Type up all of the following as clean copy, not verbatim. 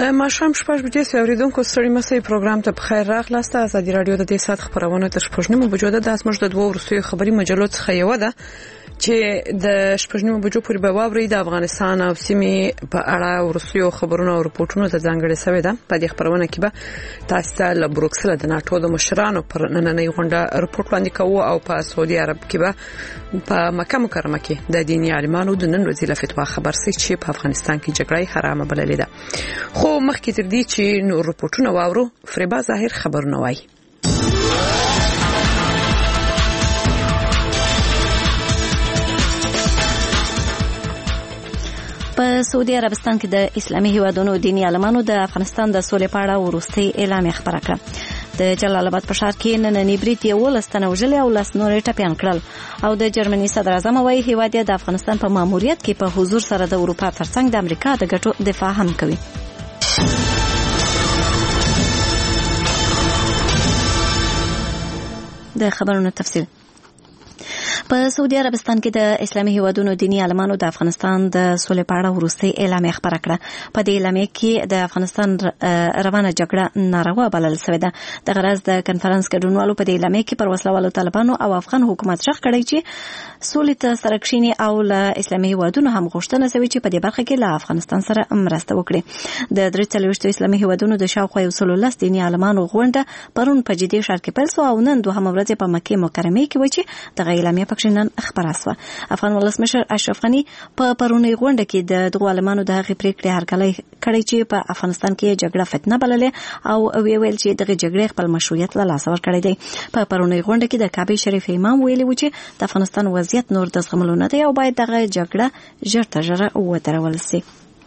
د ماښام 6 بجې اوریدونکو ستړي مسئ پروګرام ته بخیر راغلاست. ازادي رادیو د دې سات خبرونه تر 6 بجو د اسمش د دوه ورسوي خبري مجلو څخه یو ده چې د 6 بجو پورې به واوري د افغانستان او سیمې په اړه ورسوي خبرونه او رپورټونه ته ځانګړي شوی ده. په دې خبرونه کې به تاسو ته له بروکسل د ناتو د مشرانو پر نننۍ غونډه رپورټ وړاندې کوو او په سعودي عرب کې به په مکه مکرمه کې د دیني عالمانو د نن ورځې فتوا خبر سي چې په افغانستان کې جګړه حرامه بللې ده. خو مخکې تر دې چې نور رپورټونه واورو فریبا ظاهر خبرونه وایي. په سعودي عربستان کې د اسلامي هیوادونو دیني عالمانو د افغانستان د سولې په اړه وروستي اعلان خبره کړه. د جلال آباد په ښار کې نننی برید یو لستنه وژلې او لاس نورې ټپيان کړل او د جرمني صدر اعظم وايي هیواد د افغانستان په ماموریت کې په حضور سره د اروپا ترڅنګ د امریکا د ګټو دفاع هم کوي. د خبرونو تفصیل. په سعودي عربستان کې د اسلامي هیوادونو دیني عالمانو د افغانستان د سولې په اړه وروستي اعلان خبره کړه. په دې اعلان کې د افغانستان روانه جګړه ناروا بلل شوې ده. د غرض د کنفرانس ګډونوالو په دې اعلان کې پر وسلوالو طالبانو او افغان حکومت شخ کړی چې سولې ته سره کښینی او له اسلامي هیوادونو هم غوښتنه شوې چې په دې برخه کې له افغانستان سره مرسته وکړي. د 43 اسلامي هیوادونو د شاوخوا 110 دیني عالمانو غونډه پرون په جدي ښار کې پیل شو او نن دوهمه ورځ په مکه مکرمه کې و چې د اعلامیه پکښنن خبره شوه. افغان ولسمشر اشرف غنی په پرونی غونډه کې د دغه عالمانو د هغې پریکړې هرکلی کړی چې په افغانستان کې جګړه فتنه بللې او ویل چې دغه جګړې خپل مشروعیت له لاسه ورکړی دی. په پرونی غونډه کې د کعبه شریف امام ویلي و چې د افغانستان وضعیت نور د زغملو نه دی او باید دغه جګړه ژر تر ژره ودرول شي.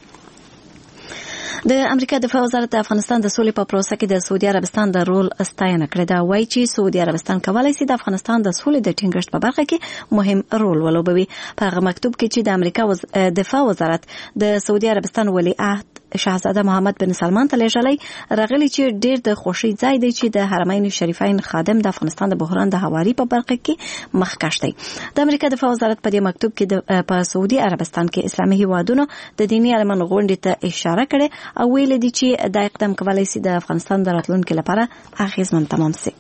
د امریکا دفاع وزارت د افغانستان د سولې په پروسه کې د سعودي عربستان د رول ستاینه کړې ده. وایي چې سعودي عربستان کولی شي د افغانستان د سولې د ټینګښت په برخه کې مهم رول ولوبوي. په هغه مکتوب کې چې د امریکا دفاع وزارت د سعودي عربستان ولیعهد شاهزاده محمد بن سلمان ته لېږلی راغلی چې ډېر د خوشي ځای دی چې د حرمین شریفین خادم د افغانستان د بحران د هواري په برخه کې مخکښ دی. د امریکا دفاع وزارت په دې مکتوب کې په سعودي عربستان کې اسلامي هیوادونو د دیني عالمانو غونډې ته اشاره کړې او ویل دي چې دا اقدام کولی شي د افغانستان د راتلونکي لپاره اغیزمن تمام شي.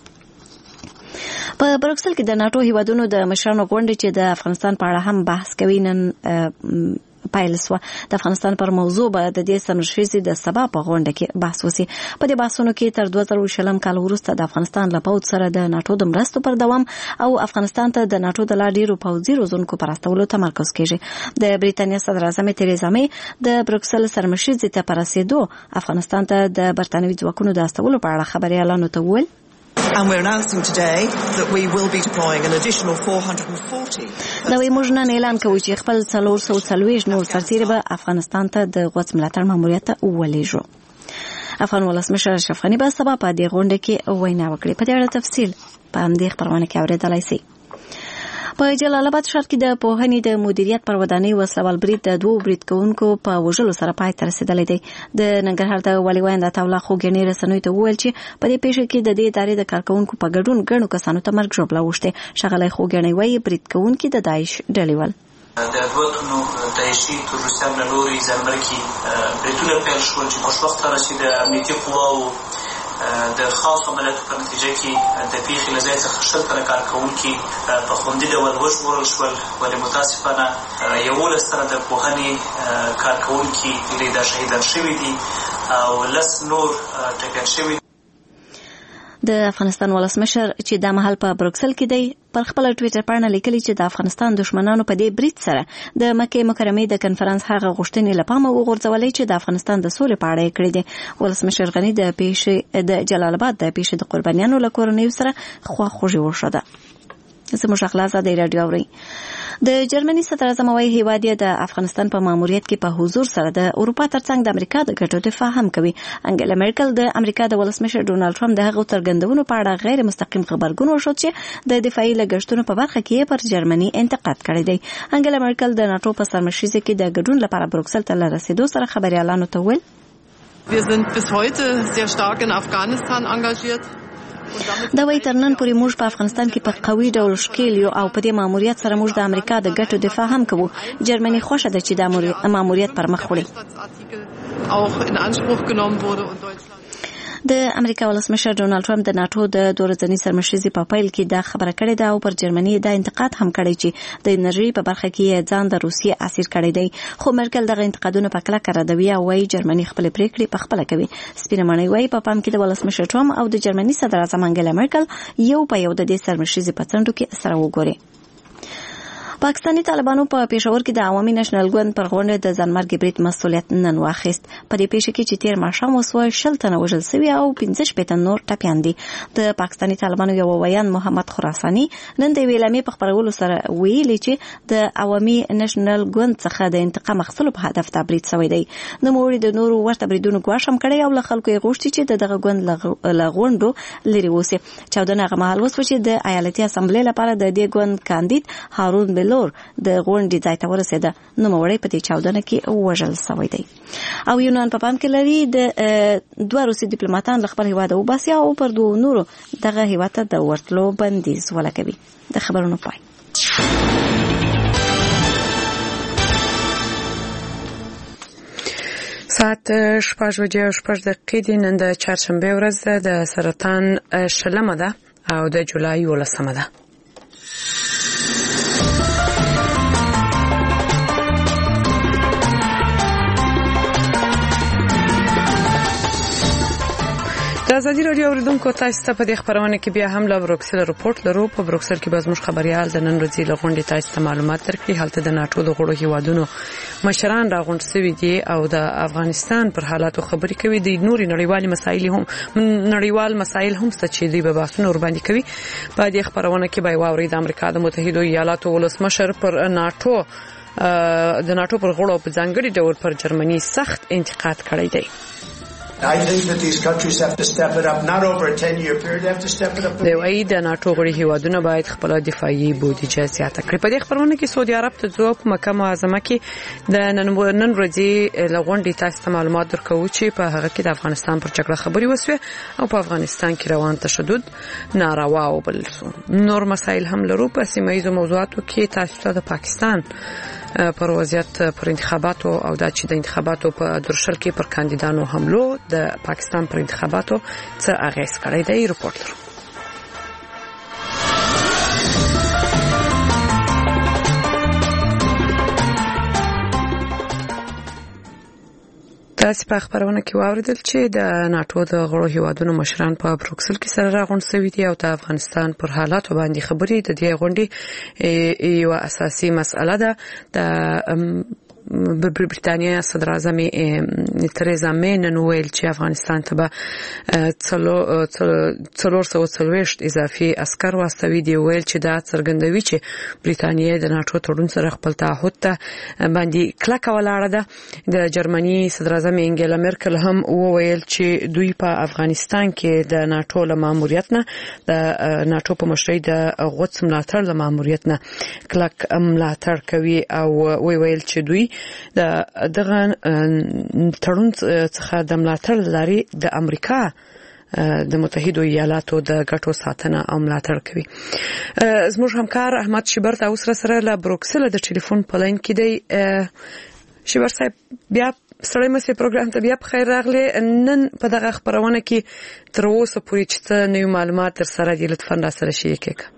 په بروکسل کې د ناتو هیوادونو د مشرانو غونډه چې د افغانستان په اړه هم بحث کوي نن پایل شوه. د افغانستان پر موضوع به د دې سمرشیزي د سبا په غونډه کې بحث وشي. په دې بحثونو کې تر 2020 کال وروسته د افغانستان له پوځ سره د ناتو د مرستو پر دوام او افغانستان ته د ناتو د لا ډیرو پوځي روزونکو پر استولو تمرکز کیږي. د بریتانیا صدر اعظم تریزا می د بروکسل سرمشیزي ته پر رسیدو افغانستان ته د برتانوي ځواکونو د استولو په اړه خبري اعلان وکړ. And we're announcing today that we will be deploying an additional 440. دا وی موږ نن اعلان کوو چې خپل 440 نور سرتیري به افغانستان ته د غوڅ ملاتړ ماموریت ته ولېږو. افغان ولسمشر اشرف غنی به سبا په دې غونډه کې وینا وکړي. په دې اړه تفصیل په همدې خبرونه کې اورېدلای شئ. په جلال آباد ښار کې د پوهنې د مدیریت پر ودانۍ وسلوال برید د دوه برید کوونکو په وژلو سره پای ته رسیدلی دی. د ننګرهار د والي ویاند عطاالله خوږیاڼي رسنیو ته وویل چې په دې پیښه کې د دې ادارې د کارکوونکو په ګډون ګڼو کسانو ته مرګ ژوبله اوښتې. ښاغلی خوږیاڼي وایي برید کوونکي د داعش ډلې ول. د دوه تنو داعشي تروریستانو له لوري ځانمرګي بریدونه پیل شول چې خوشبخته رسي د امنیتي قواو د خاص عملیاتو په نتیجه کې د پیښې له ځای څخه 70 تنه کارکوونکي په خوندي ډول وژغورل شول، ولې متاسفانه 11 تنه د پوهنې کارکوونکي دا شهیدان شوي دي او 10 نور ټپیان شوي. د افغانستان ولسمشر چې د مهال په بروکسل کې دی پر خپل ټویټر باندې لیکلي چې د افغانستان دشمنانو په دې برید سره د مکه مکرمه د کنفرانس هغه غوښتنې لپاره وغورځولې چې د افغانستان د سولې په اړه کړې دي. ولسمشر غنی د پیښې د جلال آباد د پیښې د قربانیانو له کورنیو سره خواخوږي وښوده. زموږ اخلاص د رادیو اوري. د جرمني صدر اعظم وايي هیواد د افغانستان په ماموریت کې په حضور سره د اروپا ترڅنګ د امریکا د ګټو دفاع هم کوي. انګلا میرکل د امریکا د ولسمشر ډونالد ټرمپ د هغو څرګندونو په اړه غیر مستقیم خبرګون وشو چې د دفاعي لګښتونو په برخه کې پر جرمني انتقاد کړی دی. انګلا میرکل د ناتو په سرمشیزه کې د ګډون لپاره بروکسل ته رسیدو سره خبري اعلان وکړ. Wir sind bis heute sehr stark in Afghanistan engagiert. دا وایي تر نن پورې موږ په افغانستان کې په قوي ډول ښکېل یو او په دې ماموریت سره موږ د امریکا د ګټو دفاع هم کوو. جرمني خوښه ده چې د ماموریت پر مخ وړي. auch in Anspruch genommen wurde und Deutschland د امریکا ولسمشر ډونالد ټرمپ د ناتو د دورځنی سرمشري په پیل کې دا خبره کړې ده او پر جرمني دا انتقاد هم کړی چې د انرژي په برخه کې ځان د روسیې اسیر کړی دی خو مرکل دغه انتقادونه په کلکه ردوي او وايي جرمني خپل پریکړې په خپل کوي سپینه معنی وايي په پام کې د ولسمشر ټرمپ او د جرمني صدر اعظم انګلا مرکل یو په یو د دې سرمشري په څنډو کې سره وګوري پاکستانی طالبانو په پېښور کې د عوامي نېشنل ګوند پر غونډه د ځانمرګي برید مسؤلیت نن واخیست په دې پیښه کې چې تیر ماښام وسوه 60 تنه وژل شوي او 15 نور ټپیان دي د پاکستانی طالبانو یو ویان محمد خراساني نن د ویلامي په خبرولو سره ویلي چې د عوامي نېشنل ګوند څخه د انتقام اخیستلو په هدف د برید شوی دی نو موږ د نورو ورته بریدونو غواړم کړی او له خلکو یې غوښتي چې دغه ګوند لغونډو لري وسی چاودنه غمحل وسو چې د ایالتي اسمبلی لپاره د دې ګوند کاندید هارون بلور د غونډې ځای ته ورسېده نو مړی په دې چاودنه کې وژل شوی دی او یونان په پام کې لري د دوه روسي ډیپلوماټان له خپل هیواد وباسي او پر دوه نورو دغه هیواد ته د ورتلو بندیز ولګوي د خبرونو پای ساعت 6:06 نن د چهارشنبه ورځ د سرطان شلمه ده او د جولای 11 ده د ازادي راډیو اوریدونکو تاسو ته په دې خبرونه کې بیا هم له بروکسل رپورت لرو په بروکسل کې به زموږ خبريال د نن ورځې له غونډې تاسو ته معلومات درکړي حالت د ناتو د غړو هیوادونو مشران راغونډ شوي دي او د افغانستان پر حالاتو خبرې کوي د نوري نړیوال مسایل هم ست چې دی په بحثونو ور باندې کوي په دې خبرونه کې به واوري د امریکا د متحده ایالاتو ولسمشر پر ناتو پر غړو په ځانګړي ډول پر جرمني سخت انتقاد کړی دی I think that these countries have to step it up, not over a 10-year period, they have to step it up. د وایي د ناتو غړي هیوادونه باید خپل دفاعي بودیجه زیاته کړي. په دې خبرونه کې سعودي عرب ته ځو په مکه معظمه کې د نن ورځې لغونډې تاسو ته معلومات درکو چې په هغه کې د افغانستان پر جګړه خبري وسوه او په افغانستان کې روان تشدد ناروا وبلل شو. نور مسایل هم لرو په سیمایي موضوعاتو کې تاسو ته د پاکستان پر وضعیت پر انتخاباتو او د چې د انتخاباتو په درشل کې پر کاندیدانو حملو د پاکستان پر انتخاباتو څه اغیز کړی دی رپورت لرو تاسو په خبرونه کې واوریدل چې د ناتو د غړو هیوادونو مشران په بروکسل کې سره راغونډ شوي دي او د افغانستان پر حالاتو باندې خبرې د دې غونډې یو اساسي مسأله ده د برېټانیا صدر اعظم تریزا مې نن ویل چې افغانستان ته به 440 اضافي عسكر واستوي دی ویل چې دا څرګندوي چې برېټانیا د ناتو تړون سره خپل تعهد ته باندې کلکه ولاړه ده د جرمني صدر اعظم انګلا مرکل هم وویل چې دوی په افغانستان کې د ناتو له ماموریت نه د ناتو په مشرۍ د غوڅ ملاتړ له ماموریت نه کلک ملاتړ کوي او ویل چې دوی دغه تړون څخه د ملاتړ لري د امریکا د متحده ایالاتو د ګټو ساتنه او ملاتړ کوي زموږ همکار احمد شبر تاسو سره له بروکسل د ټلیفون په لاین کې دی شبر صاحب بیا سړی مې پروګرام ته بیا په خیر راغلی نن په دغه خبرونه کې تر اوسه پورې چې نوې معلومات تر سره دي لطفا را سره شریک کړئ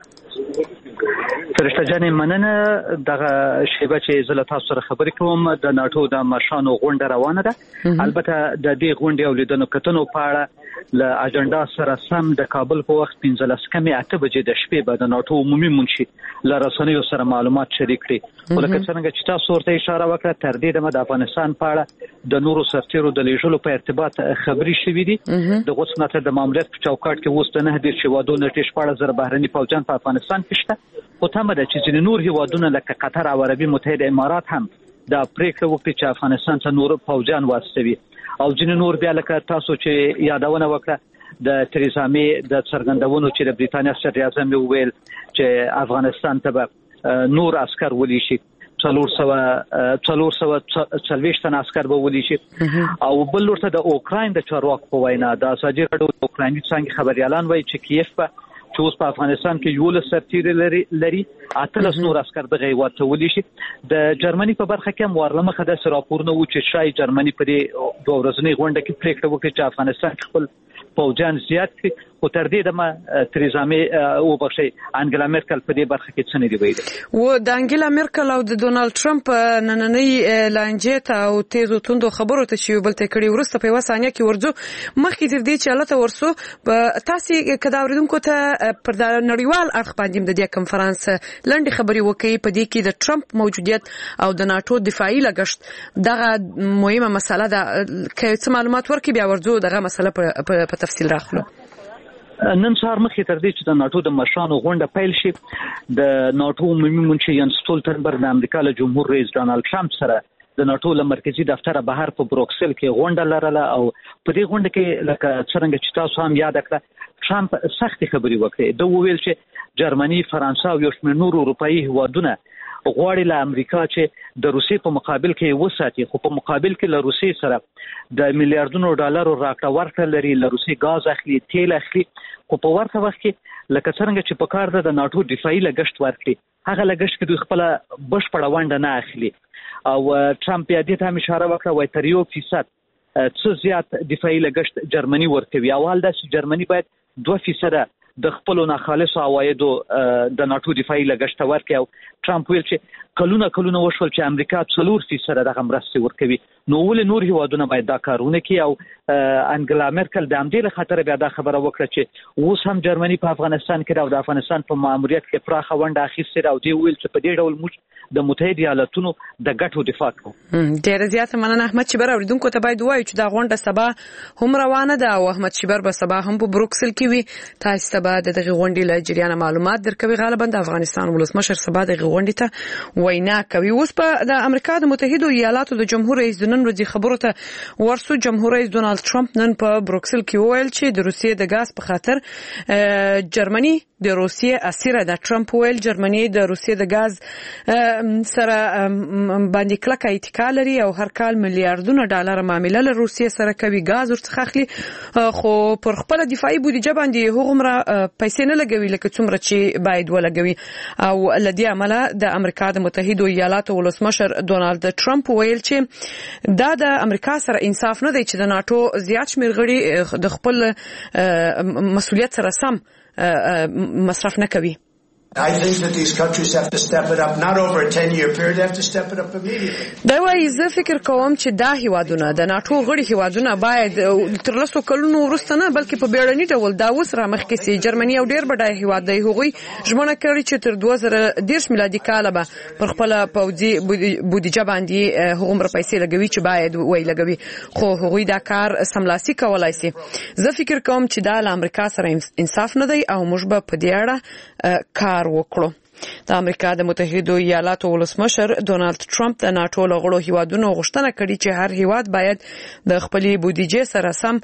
فرشته جانې مننه دغه شیبه چې زه له تاسو سره خبرې کوم د ناتو د مشرانو غونډه روانه ده البته د دې غونډې او لیدنو کتنو په اړه له اجنډا سره سم د کابل په وخت 15:08 بجې د شپې به د ناتو عمومي منشي له رسنیو سره معلومات شریک کړي ولکه څنګه چې تاسو ورته اشاره وکړه تر دې د افغانستان په اړه د نورو سرتیرو د لیږلو په ارتباط خبري شوې دي د غوڅ ملاتړ د ماموریت په چوکاټ کې اوس د 9 هیوادونو 14,000 بهرني فوجان په افغانستان کې شته خو تمه ده چې ځینې نور هیوادونه لکه قطر او عربي متحده امارات هم دا پریکړه وکړي چې افغانستان ته نور فوجان واستوي او ځینې نور بیا لکه تاسو چې یادونه وکړه د تریزا مې د څرګندونو چې د برېټانیا صدر اعظم ویل چې افغانستان ته به نور عسكر ولي شي 440 تن عسكر به ولي شي او بل ورته د اوکراین د چارواکو په وینا د ازادي راډیو د اوکرایني څنګه خبريالان وایي چې کیف په چې اوس په افغانستان کې یو له سرتیري لري اتلس نور عسكر دغه هیواد ته ولي شي د جرمني په برخه کې مورلمه خدای سره راپورونه و چې شای جرمني په دې دوه ورځنی غونډه کې پریکړه وکړه چې افغانستان خپل فوجان زیات کړي خو تر دې دمه تریزا مې او بخشي انګلا مرکل په دې برخه کې څه نه دی ویلي و د انګلا مرکل او د ډونالد ټرمپ نننۍ لانجه او تیزو توندو خبرو ته چې بل ته کړي ورسته په وسانه کې ورځو مخکې تر دې چې الته ورسو تاسو کدا اوریدونکو ته پر د نړیوال اړخ باندې د دې کنفرانس لنډي خبري وکړي په دې کې د ټرمپ موجودیت او د ناتو دفاعي لګښت دغه مهمه مسله ده که څه معلومات ورکړي بیا ورځو دغه مسله په تفصیل راخلو نن سهار مخکې تر دې چې د ناتو د مشرانو غونډه پیل شي د ناتو عمومي منشي یانس سټولټنبرګ د امریکا له جمهور رئیس ډونالد ټرمپ سره د ناتو له مرکزی دفتر بهر په بروکسل کې غونډه لرله او په دې غونډه کې لکه څنګه چې تاسو هم یاد کړئ ټرمپ سختي خبري وکړي د ویل چې جرمني فرانسه او یو شمېر نور اروپאי هیوادونه غواړي له امریکا چې د روسي په مقابل کې وساتي خو په مقابل کې له روسي سره د میلیارډونو ډالرو راکړه ورکړه لري له روسي غاز اخلي تیل اخلي خو په ورته وخت کې لکه څنګه چې په کار ده د ناتو دفاعي لګښت ورکړي هغه لګښت کې دوی خپل بشپړه ونډه نه اخلي او ټرمپ یې دې ته اشاره وکړه وای تر 1% څه زیات دفاعي لګښت جرمني ورکوي اول دا چې جرمني باید 2% د خپل ناخالص عوایدو د ناتو دفاعي لګښت ورکړي او ټرمپ ویل چې کلونه وشول چې امریکا 4% دغه مرستې ورکوي نو ولې نور هیوادونه باید دا کارونه کوي او انګلا مرکل د همدې له خاطر بیا دا خبره وکړه چې اوس هم جرمني په افغانستان کې او د افغانستان په ماموریت کې پراخه ونډه اخیستې او دی ویل چې په دې ډول موږ د متحده ایالاتونو د ګټو دفاع کوو ډېر زیات مننه احمد شبر اوریدونکو ته باید وایو چې دا غونډه سبا هم روانه ده او احمد شبر به سبا هم په بروکسل کې وي تاسو سبا د دغه غونډې له جریان معلومات درکوي غالبا د افغانستان ولسمشر سبا د غونډې ته وینا کوي اوس په د امریکا د متحده ایالاتو د جمهور رئیس د نن ورځې خبرو ته ورسو جمهور رئیس ډونالد ټرمپ نن په بروکسل کې وویل چې د روسیې د غاز په خاطر جرمني د روسیې اسیره د ټرمپ ویل جرمني د روسیې د غاز سره باندې کلکه اتکا لري او هر کال میلیارډونه ډالر معامله له روسیې سره کوي غاز ورڅخه اخلي خو پر خپل دفاعي بودیجه باندې هغومره پیسې نه لګوي لکه څومره چې باید ولګوي او لدی عمله د امریکا د متحده ایالاتو ولسمشر ډونالد ټرمپ ویل چې دا د امریکا سره انصاف نه دی چې د ناتو زیات شمېر غړي د خپل مسؤلیت سره سم مصرف نه کوي I think that these countries have to step it up, not over a 10-year period, they have to step it up immediately. دا وايي زه فکر کوم چې دا هیوادونه د ناتو غړي هیوادونه باید تر لسو کلونو وروسته نه بلکې په بیړني ډول دا اوس را مخکې سي جرمني او ډیر بډای هیواد دی هغوی ژمنه کړې چې تر 2010 میلادي کال به پر خپل پوځي بودیجه باندې هغومره پیسې لګوي چې باید وای لګوي خو هغوی دا کار سملاسي کولای سي زه فکر کوم چې دا له امریکا سره انصاف نه دی او موږ به په دې اړه کار وکړو د امریکا د متحده ایالاتو ولسمشر ډونالد ټرمپ د ناتو له غړو هیوادونو غوښتنه کړې چې هر هیواد باید د خپلې بودیجې سره سم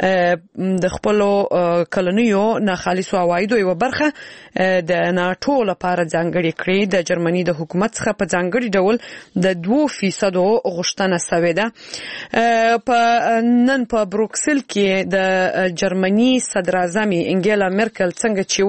د خپل کلنیو ناخالصو عوایدو یو برخه د ناتو لپاره ځانګړې کړې د جرمني د حکومت څخه په ځانګړي ډول د 2% غوښتنه شوې ده په نن په بروکسل کې د جرمني صدر اعظم انګلا مرکل څنګه چې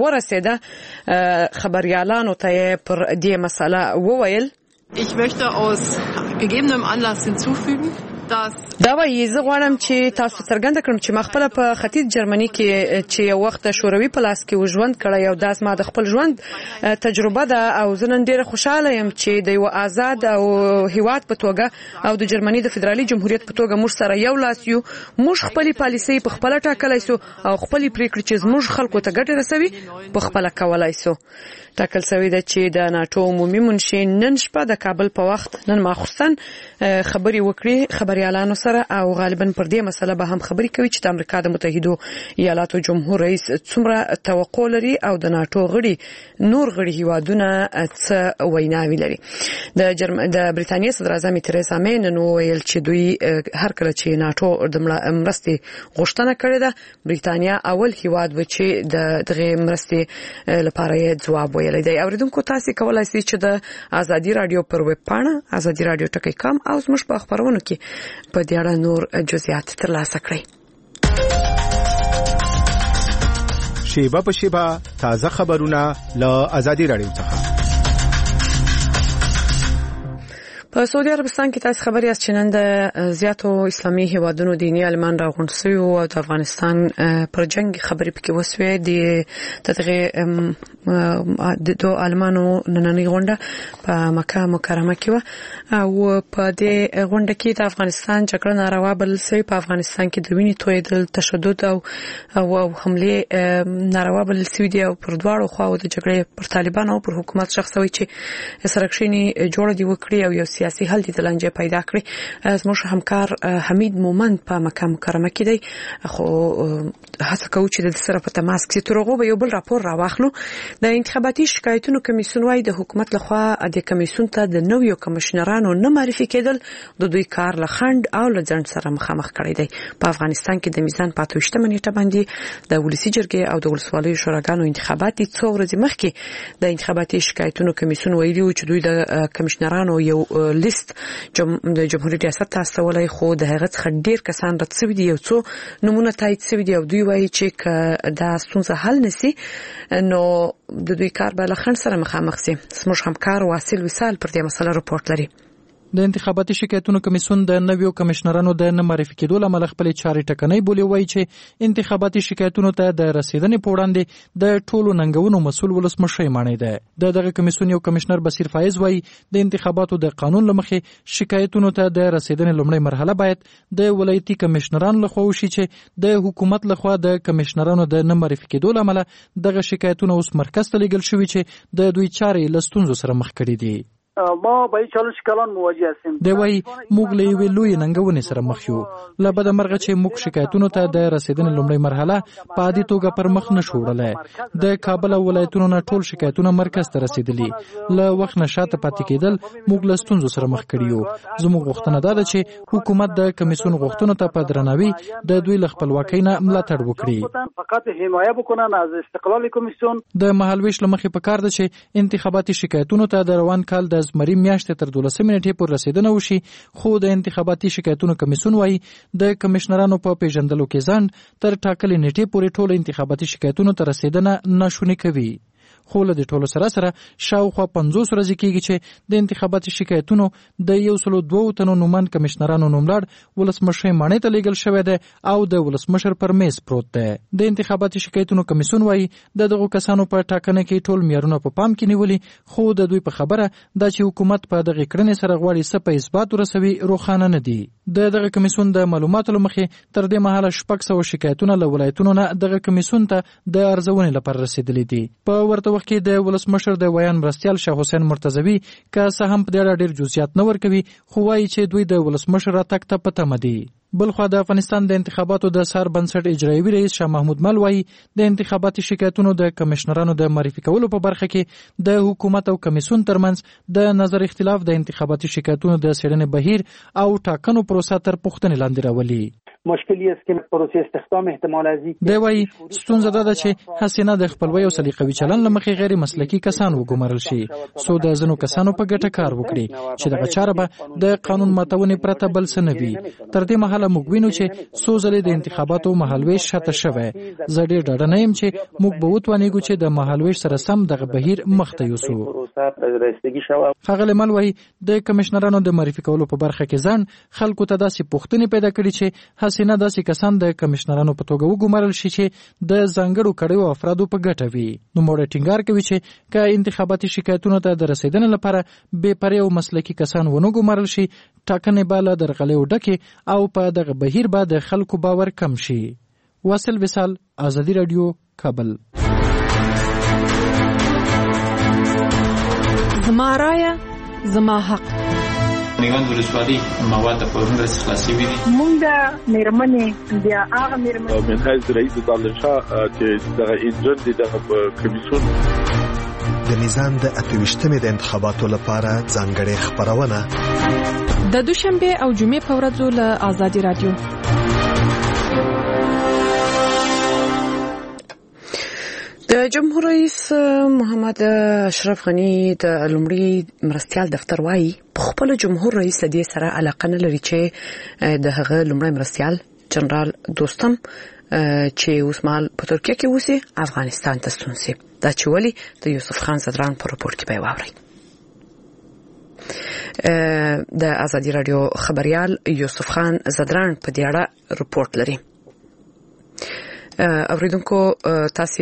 ورسېده خبريالانو ته پر دې مسله وویل Ich möchte aus gegebenem Anlass hinzufügen دا وایي زه غواړم چې تاسو څرګنده کړم چې مخبل په ختیځ جرمني کې چې یو وخت شوروي پلاس کې ژوند کړی او دا زما د خپل ژوند تجربه ده او زه نن ډیره خوشاله یم چې د یو آزاد او هیواد په توګه او د جرمني د فدرالي جمهوریت په توګه موږ سره یو لاس یو موږ خپل پالیسي په خپل ټاکلای سو او خپل پریکړې چې موږ خلکو ته ګټه رسوي په خپل کولای سو ټاکل شوی ده چې د ناتو عمومي منشي نن شپه د کابل په وخت نن ماخصن خبري وکړي خبريالانو سره او غالبا پر دې مسله به هم خبري کوي چې د امریکا د متحده ایالاتو جمهور رئیس څومره توقع لري او د ناتو غړي نور غړي هیوادونه څه ویناوي لري د برتانیې صدر اعظم تریسا مې نن ویل چې دوی هر کله چې ناتو د مرستې غوښتنه کړې ده برتانیا اول هیواد و چې دغه مرستې لپاره ځواب ویلی دی اوریدونکو تاسو کولای شئ چې د ازادي رادیو پر ویب پاڼه ازادي رادیو ټکی کام او زموږ په خبرونو کې په دې اړه نور جزئیات ترلاسه کړئ شیبه په شیبه تازه خبرونه له آزادي رادیو څخه. په سعودي عربستان کې تاسو خبري از چنن د زیاتو اسلامي هیوادونو دینی عالمان راغونډ شوي او د افغانستان پر جنگ خبري پکې وسوي دغه د دوه عالمانو نننۍ غونډه په مکه مکرمه کې و او په دې غونډه کې د افغانستان جګړه ناروا بلل شوی. په افغانستان کې د وینې تویدل، تشدد او حمله ناروا بلل شوی دی او پر دواړو خواو د جګړې پر طالبان او پر حکومت شخصوي چې سرکښینی جوړ دی وکړي او یو سیاسي حل د لنجه پیدا کړی. زموږ همکار حمید مومند په مکه مکرمه کې دی خو هڅه کوي چې د سره په تماس کې ترغو به یو بل راپور راوخلو. د انتخاباتي شکایتونو کمیسیون وايي د حکومت لخوا د کمیسیون ته د نویو کمشنرانو نه معرفي کېدل د دوی کار لخند او لځند سره مخامخ کړی دی. په افغانستان کې د میزان 25 نیټه باندې د ولسی جرګې او د ولسوالۍ شوراګانو انتخابات دي. څو ورځې مخکې د انتخاباتي شکایتونو کمیسیون ویلي و چې دوی د کمشنرانو یو لیست د جمهوریت ریاست ته استولای خو د هغه څخه ډیر کسان رد شوي دي. یو څو نمونه تایید شوي دي او دوی وایي چې دا ستونزه حل نشي نو د دوی کار به لخند سره مخامخ شي. زموږ همکار واصل وصال پر دې مسله راپورټ لري. د انتخاباتي شکایتونو کمیسیون د نویو کمشنرانو د نه معرفي کېدو لامل خپل چارې ټکنۍ بولي. وایي چې انتخاباتي شکایتونو ته د رسیدنې په وړاندې د ټولو ننګونو مسؤل ولسمشر مانی دی. دغه کمیسیون یو کمشنر بصیر فایز وایي د انتخاباتو د قانون لمخې شکایتونو ته د رسیدنې لومړی مرحله باید د ولایتي کمشنرانو لخوا وشي چې د حکومت لخوا د کمشنرانو د نه معرفي کېدو لامل دغه شکایتونه اوس مرکز ته لیږل شوي چې د دوی چارې له ستونزو سره مخ کړي دي. ما با این چالش کلان مواجه هستیم. دی وایي موږ له یوې لویې ننګونې سره مخ یو. له بده مرغه چې موږ شکایتونو ته د رسیدنې لومړۍ مرحله په عادي توګه پر مخ نشو وړلی. د کابل او ولایتونو نه ټول شکایتونه مرکز ته رسیدلي. له وخت نه شاته پاتې کېدل موږ له ستونزو سره مخ کړي یو. زموږ غوښتنه دا ده چې حکومت د کمیسیون غوښتنو ته په درناوي د دوی له خپلواکۍ نه ملاتړ وکړي. فقط حمایه بکنن از استقلال کمیسیون. د مهالویش له مخې پکار ده چې انتخاباتي شکایتونو ته د روان کال د زمري میاشتې تر 12 نیټې پورې رسیدنه وشي. خو د انتخاباتي شکایتونو کمیسیون وايي د کمشنرانو په پیژندلو کې ځنډ تر ټاکلې نیټې پورې ټول انتخاباتي شکایتونو ته رسیدنه ناشونې کوي. خو له دې ټولو سره شاوخوا 50 ورځې کېږي چې د انتخاباتي شکایتونو د 102 تنو نوماند کمشنرانو نوملړ ولسمشر مانی ته لیږل شوی دی او د ولسمشر پر میز پروت دی. د انتخاباتي شکایتونو کمیسیون وايي دغه کسانو په ټاکنه کې ټول معیارونه په پام کې نیولي. خو د دوی په خبره دا چې حکومت په دغه کړنې سره غواړي څه په اثبات ورسوي روښانه نه دي. دغه کمیسیون د معلوماتو لمخې تر دې مهاله 600 شکایتونه له ولایتونو نه دغه کمیسیون ته د ارزونې لپاره رسیدلي دي. په ورته وخت کې د ولسمشر د ویان مرستیال شاه حسین مرتضوی که څه هم په دې اړه ډېر جزئیات نه ورکوي خو وایي چې دوی د ولسمشر راتګ ته په تمه دي. بلخوا د افغانستان د انتخاباتو د سر بنسټ اجرایوي رئیس شاه محمود مل وایي د انتخاباتي شکایتونو د کمشنرانو د معرفي کولو په برخه کې د حکومت او کمیسیون ترمنځ د نظر اختلاف د انتخاباتي شکایتونو د څېړنې بهیر او ټاکنو پروسه تر پوښتنې لاندې راولي. مشکلی است که پروسه استخدام احتمال ازي دی وایي ستونزه ده چې حسینه د خپلوي او سلیقوي چلن لمخې غیر مسلکي کسان وګمارل شي. سو د ځینو کسانو په ګټه کار وکړي چې دغه چاره به د قانون ماتونې پرته بل څه نه وي. تر دې مهاله موږ وینو چې څو ځلې د انتخاباتو مهالویش شاته شوی. زه ډېر ډاډه نه یم چې موږ به وتوانیږو چې د مهالویش سره سم دغه بهیر مخته یوسو. ښاغلی مل وایي د کمشنرانو د معرفي کولو په برخه کې ځان خلکو ته داسې پوښتنې پیدا کړي چې حسینه داسې کسان د کمشنرانو په توګه وګمارل شي چې د ځانګړو کړیو افرادو په ګټه وي. نوموړی ټینګار کوي چې که انتخاباتي شکایتونو ته د رسیدنې لپاره بې پرې او مسلکي کسان ونه ګمارل شي ټاکنې به له درغلیو ډکې او په دغه بهیر به د خلکو باور کم شي. واصل وصال، آزادي رادیو، کابل. زما رایه زما حق. نیوند ولسوالۍ مواد په ورنډه خلاصي وي. مونږ میرمنې بیا هغه میرمنې من حیث رئیس دانشاه چې دغه انجن د کمیسیون د میزان د 28مې د انتخاباتو لپاره ځانګړې خبرونه د دوشنبه او جمعې په ورځو له آزادي رادیو. د جمهور رئیس محمد اشرف غنی د لومړي مرستیال دفتر وايي په خپل جمهور رئیس دې سره علاقه نه لري چې د هغه لومړي مرستیال جنرال دوستم چې اوس مهال په ترکیه کې اوسي افغانستان ته ستون شي. دا چې ولې د یوسف خان زدران په راپور کې به واوري. د ازادي رادیو خبريال یوسف خان زدران په دې اړه راپورټ لري. اوریدونکو تاسو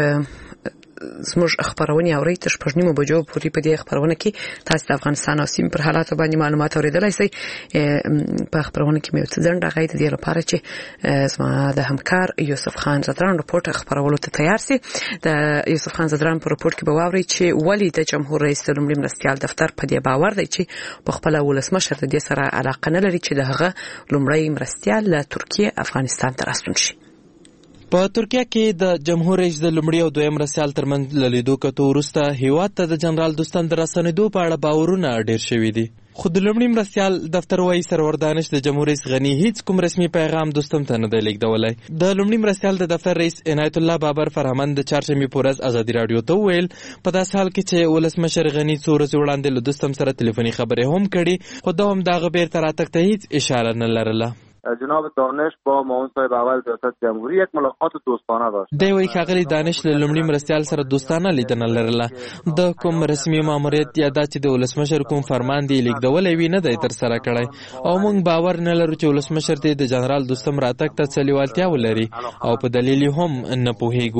زموږ خبرونه اورئ تر 9 بجو پورې په دې خبرونه کې تاسو د افغانستان او سیمې پر حالات باندې معلومات اوریدلای شئ. په خبرونه کې مې څه ځنډ راغی د دې لپاره چې زما د همکار یوسف خان زدران راپورټ خبرولو ته تیار سي. د یوسف خان زدران په راپورټ کې به واورئ چې ولی د جمهور رئیس د لومړي مرستیال دفتر په دې باور دی چې په خپل ولسمشر د دې سره علاقه نه لري چې دغه لومړی مرستیال له ترکیه افغانستان ته راستون شي. په ترکیه کې د جمهور رئیس د لومړي او دویم مرستیال ترمنځ لیدو کتو وروسته هیواد ته د جنرال دوستم د راستنېدو په اړه باورونه ډېر شوي دي. خو د لومړي مرستیال دفتر وايي سرور دانش د جمهور رئیس غنی هیڅ کوم رسمي پیغام دوستم ته نه دی لیږدولی. د لومړي مرستیال د دفتر رئیس عنایت الله بابر فرهمند د چهارشنبې په ورځ ازادي راډیو ته وویل په داسې حال کې چې ولسمشر غنی څو ورځې وړاندې له دوستم سره تلیفوني خبرې هم کړي خو دا هم د هغه بیرته راتګ ته هیڅ اشاره نه لرله. جناب دانش با معاون صاحب اول ریاست جمهوری یک ملاقات دوستانه داشت. دی وایي ښاغلي دانش له لومړي مرستیال سره دوستانه لیدنه لرله. د کوم رسمي ماموریت یا دا چې د ولسمشر کوم فرمان دی لیږدولی وي نه دی ترسره کړی او موږ باور نه لرو چې ولسمشر دی د جنرال دوستم راتګ ته څه لیوالتیا ولري او په دلیل هم نه پوهیږو.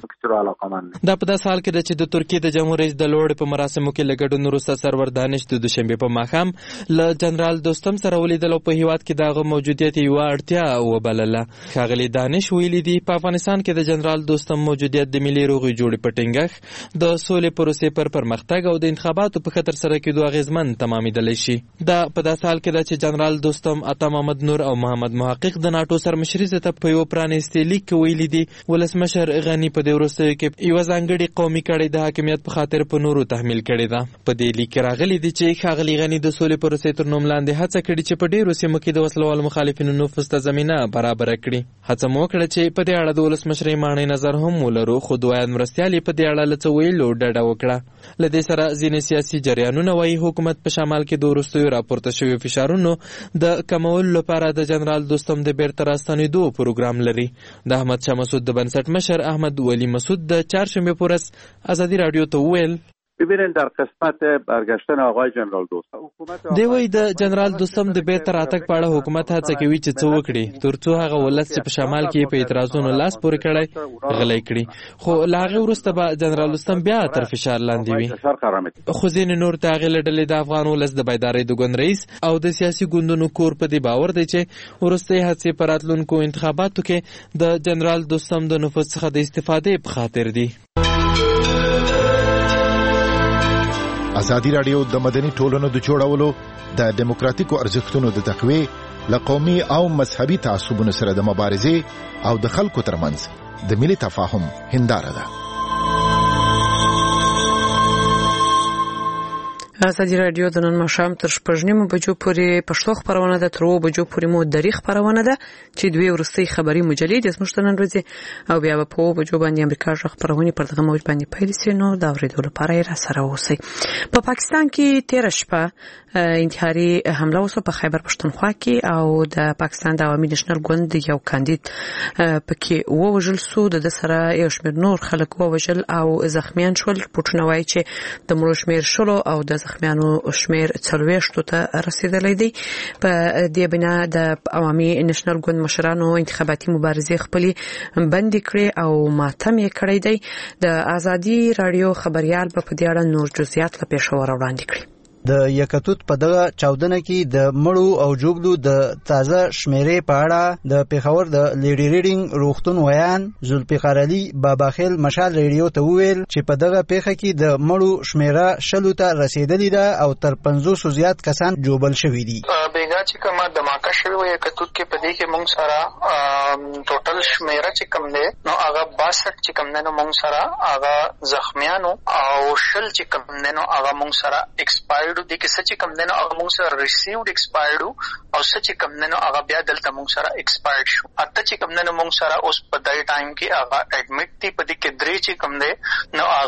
دا په داسې حال کې ده چې د ترکیې د جمهور رئیس د لوړې په مراسمو کې له ګډون وروسته سرور دانش د دوشنبې په ماښام له جنرال دوستم سره ولیدل او په هیواد کې د هغه موجودیت یوه اړتیا وبلله. ښاغلي دانش ویلي دي په افغانستان کې د جنرال دوستم موجودیت د ملي روغې جوړې په ټینګښت د سولې پروسې پر پرمختګ او د انتخاباتو په ښه ترسره کېدو اغېزمن تمامېدلی شي. دا په داسې حال کې ده چې جنرال دوستم عطا محمد نور او محمد محقق د ناټو سرمشري ته په یو پرانیستي لیک کې ویلي دي ولسمشر غني په دې وروستیو کې یوه ځانګړې قومي کړۍ د حاکمیت په خاطر په نورو تحمیل کړې ده. په دې لیک کې راغلي دي چې ښاغلي غني د سولې پروسې تر نوم لاندې هڅه کړې چې په ډېرو سیمو کې د وسلوالو مخالفینو نفوذ ته زمینه برابره کړي. هڅه مو وکړه چې په دې اړه د ولسمشرۍ ماڼۍ نظر هم ولرو خو دویم مرستیال په دې اړه له څه ویلو ډډه وکړه. له دې سره ځینې سیاسي جریانونه وایي حکومت په شمال کې د وروستیو راپورته شویو فشارونو د کمولو لپاره د جنرال دوستم د بیرته راستنېدو پروګرام لري. د احمد شاه مسعود د بنسټ مشر احمد ولی مسعود د چهارشنبې په ورځ ازادي راډیو ته وویل ببینید در قسمت برگشتن آقای جنرال دوستم دی وایي د جنرال دوستم د بیرته راتګ په اړه حکومت هڅه کوي چې څه وکړي تر څو هغه ولس چې په شمال کې په اعتراضونو لاس پورې کړی غلی کړي. خو له هغې وروسته به جنرال دوستم بیا تر فشار لاندې وي. خو ځینې نور د هغې له ډلې د افغان ولس د بیدارۍ د ګوند رئیس او د سیاسي ګوندونو کور په دې باور دی چې وروستۍ هڅې په راتلونکو انتخاباتو کې د جنرال دوستم د نفوذ څخه د استفادې په خاطر دي. ازادي راډیو د مدني ټولنو د جوړولو د دیموکراتیکو ارزښتونو د تقویې لقومي او مذهبي تعصبونو سره د مبارزې او د خلکو ترمنځ د ملي تفاهم هنداره ده. ازادي راډیو د نن ماښام تر 9 بجو پورې پښتو خبرونه ده. تر 2 بجو پورې مو دري خبرونه ده چې دوی ورستۍ خبري مجلې د زموږ نن ورځې او بیا په 2 بجو باندې امریکا ژغ خبرونه پر دغه موج باندې پیل شي. نو دا ورېدو لپاره را سره اوسئ. په پاکستان کې 13 شپه انتحاري حمله وسو په خیبر پښتونخوا کې او د پاکستان د عوامي نېشنل ګوند یو کاندید پکې ووژل سو. د سره یو شمېر نور خلک ووژل او زخمیان شول. پټونه وایي چې د مړو شمېر شلو او د زخمیانو شمېر 40 ته رسیدلی دی. په دې بنا د عوامي نېشنل ګوند مشرانو انتخاباتي مبارزې خپلې بندي کړې او ماتم یې کړی دی. د ازادي راډیو خبريال په دې اړه نور جزئیات له پېښور وړاندې کړي. د یکتوت په دغه چاودنه کې د مړو او جوړلو د تازه شمیرې په اړه د پیښور د لیډي ریډینګ روغتون ویان ذوالفقار علي باباخیل مشال ریډیو ته وویل چې په دغه پیښه کې د مړو شمیره 60 ته رسیدلې ده او تر 500 زیات کسان جوړل شوي دي. بیګا چې کومه دماکه شوی و یکتوت کې په دې کې موږ سره ټوټل شمیره چې کوم ده نو هغه 62 چې کوم ده نو موږ سره هغه زخمیانو او شل چې کوم ده نو هغه موږ سره ایکسپایر د کې څه چې کم دنو هغه موږ سره ریسیوډ ایکسپایرډ او څه چې کم دنو هغه بیا دلته موږ سره ایکسپایرډ شو. اته چې کم دنو موږ سره اوس په دای ټایم کې هغه اډمټ دي. په دې کې درې چې کم ده نو هغه په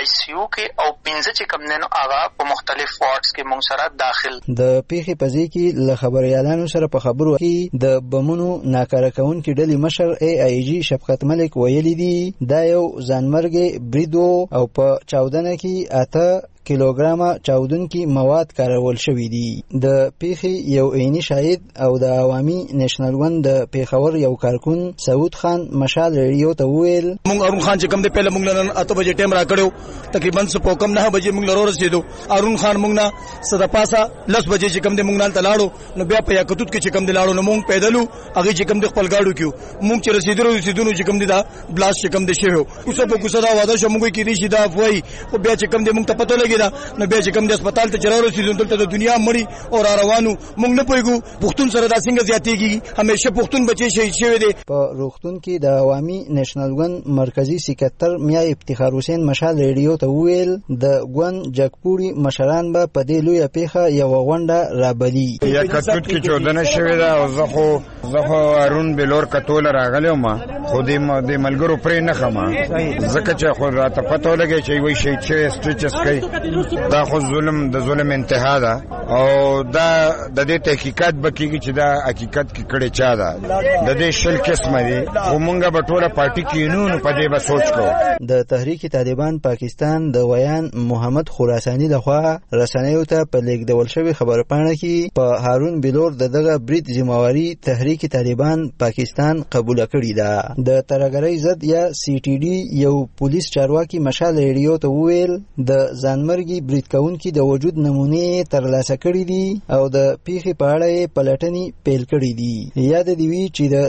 آی سی یو کې او 15 چې کوم نه هغه په مختلف وارډز کې موږ سره داخل. د پیښې په ځای کې له خبريالانو سره په خبرو کې د بمونو ناکاره کوونکي ډلې مشر AIG شفقت ملک ویلي دي دا یو ځانمرګي بریدو او په چاودنه کې 8 کیلوګرامه چاودونکي مواد کارول شوې دي. د پیښې یو عیني شاهد او د عوامي نېشنل ون د پیښور یو کارکون سعود خان مشال ریډیو ته ویل مونږ ارون خان چې کوم د پهله مونږ نن 8 بجې ټیم را کړو تقریبا په کم 9 بجې مونږ لرو رسیدو. ارون خان مونږ نه صد پاسه 10 بجې چې کوم د مونږ نن تلاړو نو بیا په یاکتوت کې چې کوم د لاړو نو مونږ پیدلو هغه چې کوم د خپل گاډو کیو مونږ چې رسیدو چې کوم د بلاست چې کوم د شیو اوسه په کوڅه دا واده شو مونږ کې دي شي دا وای او بیا چې کوم د مونږ ته پته لګی دا نو بیا چې کوم د هسپتال ته چرور رسیدو دلته د دنیا مړی او روانو مونږ نه پويګو پښتون سره دا څنګه زیاتېږي همیشه پښتون بچي شهید شوی دی. په روغتون کې د عوامي نېشنل ګوند مرکزی سکرټر میا افتخار حسین مشال ریډیو ته ویل د ګوند جګپوري مشران به په دې لوی پیښه یو غونډه رابلی. یا کټوت کې چودنه شوی دا او زه خو ارون بلور کټول راغلی ما خو دې ملګرو پرې نه خما ځکه چې خو راته پته ولګی چې وای شهید شوی سټریچس کوي دا خو ظلم انتها ده او دا د دې تحقیقات بکیږي چې دا حقیقت کې کړي چا ده د دې شل قسمه دي او مونږه به ټوله پارټي کې نو په دې به سوچ کوو. د تحریک طالبان پاکستان د ویان محمد خراساني لخوا رسنیو ته په لیکدول شوی خبرپاڼه کې په هارون بلور دغه برید ذمہواری تحریک طالبان پاکستان قبول کړی ده. د ترګری ضد یا CTD یو پولیس چارواکي مشال ریډیو ته ویل د ځانمرګي برید کوونکي د وجود نمونه ترلاسه کړې دي او د پیښې په اړه پلټنې پیل کړې دي. یاد دی وی چې د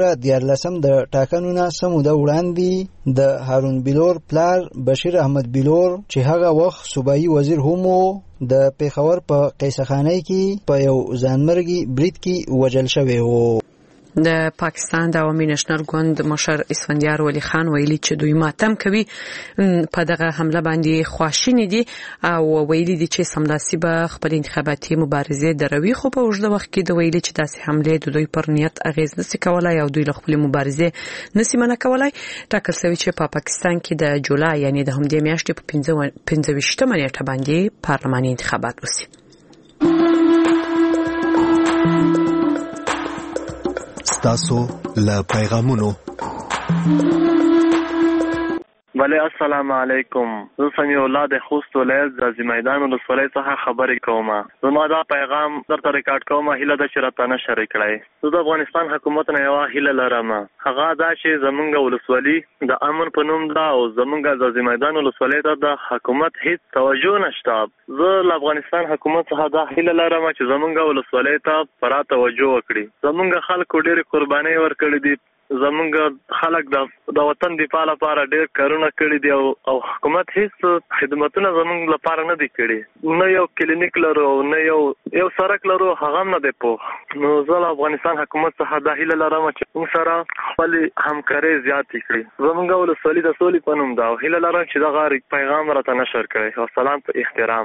2014 د ټاکنو نه سموده وړاندې د هارون بلور پلار بشیر احمد بلور چې هغه وخت صوبایي وزیر هم د پیښور په قیصخانه کې په یو ځانمرګي برید کې وژل شوی وو. د پاکستان د عوامي نېشنل ګوند مشر اسفندیار ولی خان ویلي چې دوی ماتم کوي په دغه حمله باندې خواشینی دي او ویلي دي چې سملاسي به خپل انتخاباتي مبارزه دروي خو په اوږده وخت کې د ویلي چې داسې حمله د دوی پر نیت اغیز نشي کولای او دوی له خپل مبارزه نشي منع کولای. ټاکل شوی چې په پاکستان کې د جولای یعنی د همدې میاشتې په 15 نیټه باندې پارلماني انتخابات وشي. تاسو له پیغامونو بله السلام علیکم. زه سمیع الله د خوست ولایت د میدان ولسوالۍ څخه خبرې کوم. زما دا پیغام درته ریکارډ کوم هیله ده چې راته نشر کړئ. زه د افغانستان حکومت نه یوه هیله لرم هغه دا چې زمونږ ولسوالي د امن په نوم ده او زمونږ د میدان ولسوالۍ ته د حکومت هیڅ توجه نشته. زه له افغانستان حکومت څخه دا هیله لرم چې زمونږ ولسوالۍ ته پوره توجه وکړي. زمونږ خلکو ډېرې قربانۍ ورکړي دي. زمونږ خلک د وطن دفاع لپاره ډېر کارونه کړي دي او حکومت هیڅ خدمتونه زمونږ لپاره نه دي کړي. نه یو کلینیک لرو نه یو سړک لرو هغه هم نه دی پوه. نو زه له افغانستان حکومت څخه دا هیله لرم چې موږ سره خپلې همکارۍ زیاتې کړي. زمونږ ولسوالي د سولې په نوم ده او هیله لرم چې دغه پیغام راته نشر کړئ. والسلام په احترام.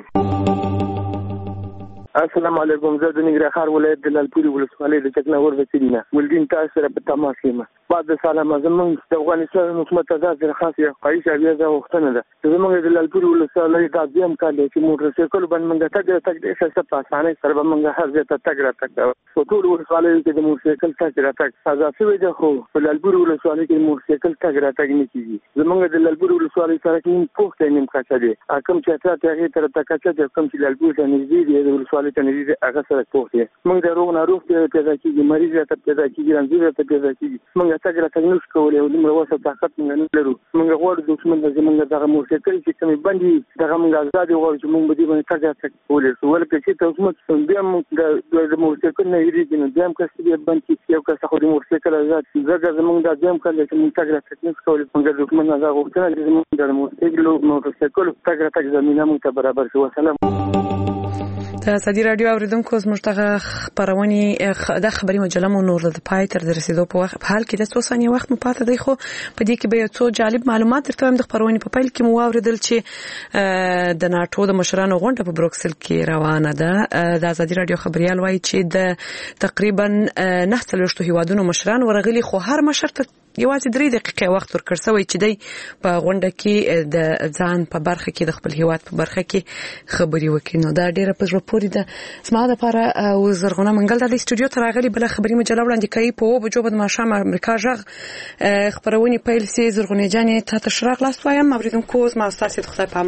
السلام علیکم. زه د ننګرهار ولایت د لالپورې ولسوالۍ د چکناور وسیدینه ولدین تاسو سره په تماس یم. بعد سلام زمونږ د افغانستان حکومت ته درخواست یو قایص بیا دا وختنه ده. زمونږ د لالپورې ولسوالۍ د ځم کال چې موټر سایکل باندې موږ تګ د اساس په اسانه سره موږ هر ځای ته تګ راځو. ټول ولسوالۍ کې د موټر سایکل تګ راځو. ساده شوی ده خو په لالپورې ولسوالۍ کې موټر سایکل تګ راځو نه کیږي. زمونږ د لالپورې ولسوالۍ سره کې پوښتنه نیم کاڅه دي. کوم چې تاسو ته تر تکاڅه د کوم چې لالپورې ته نږدې دی د ولسوالۍ ته نږدې هغه سره پوښتنه موږ د روغ ناروغ پیدا کیږي مریض ته پیدا کیږي رنځور ته پیدا کیږي. موږ تګ نوش کولای او موږ وسه طاقت موږ نه لرو. موږ غواړو د څمن د زمونږ دغه موټر چې کومې باندې دغه موږ آزاد غواړو چې موږ به دې باندې تګ کولای شو. ولکه چې تاسو موږ بیا موږ د موټر نه یریږي نو بیا هم کسي باندې یو کس خو د موټر آزاد زګر زمونږ د ځم کله چې موږ تګ نوش کولای موږ د څمن نه غوښتنه چې موږ د موټر تګ زمينه موږ ته برابر شو. سلام. د سادي رادیو اوریدونکو زموږ ته خبرونه د خبري مجله مو نور د پای تر رسیدو په وخت په حال کې د 2 ثانیې وخت مو پاتې دی. خو په دې کې به یو څو جالب معلومات درته د خبرونه په پیل کې مو اوریدل چې د ناتو د مشرانو غونډه په بروکسل کې روانه ده. د سادي رادیو خبريال وایي چې د تقریبا 9 هیوادونو مشران ورغلي خو هر مشر ته یوازې 3 دقیقې وخت ورکړ سوی چې دی په غونډه کې د ځان په برخه کې د خپل هیواد په برخه کې خبري وکړي. نو دا ډیره په زړه پورې ده. سما د لپاره زرغونه منګل د استودیو ته راغلي بل خبري مجله وړاندې کوي په وبجو بد ماښام امریکا ژغ خبرونه پیل سي. زرغونه جانې ته تشراغ لاس وایم اوریدونکو زما استاد خدای په